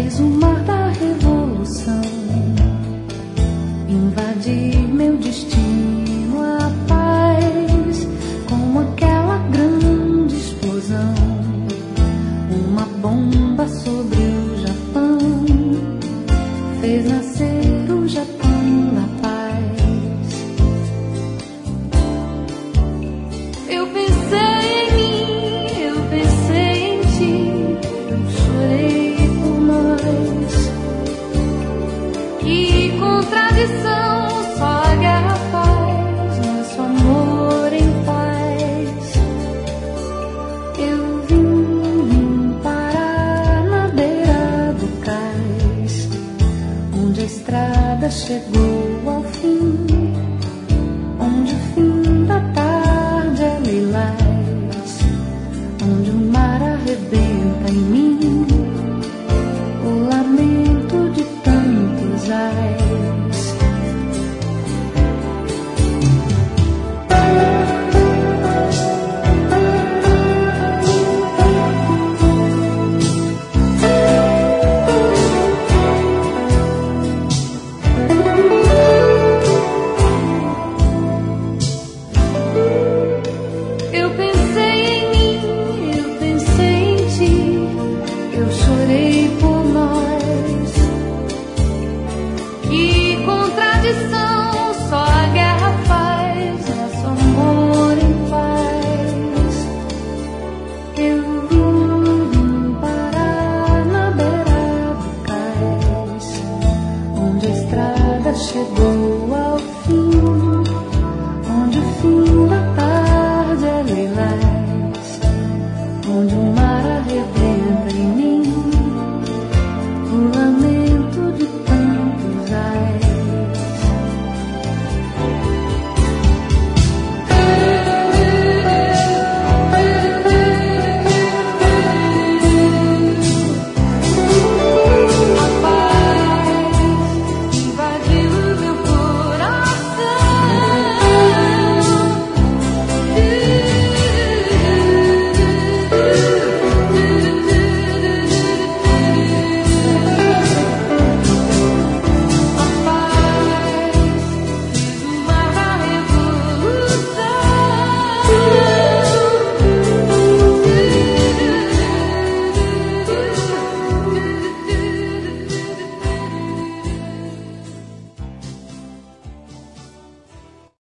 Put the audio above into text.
Fez o mar da revolução invadir meu destino, a paz, como aquela grande explosão, uma bomba sobre o Japão, fez nascer o Japão da paz. Eu pensei em mim, eu pensei em ti, eu chorei por nós. Que contradição, só a guerra faz, nosso amor em paz. Eu vim parar na beira do cais, onde a estrada chegou ao fim, onde o fim da tarde é lilás, onde o mar arrebenta em mim, o lamento de tantos ais. Eu pensei em mim, eu pensei em ti, eu chorei por nós. Que contradição, só a guerra faz, nosso amor em paz. Eu vim parar na beira do cais, onde a estrada chegou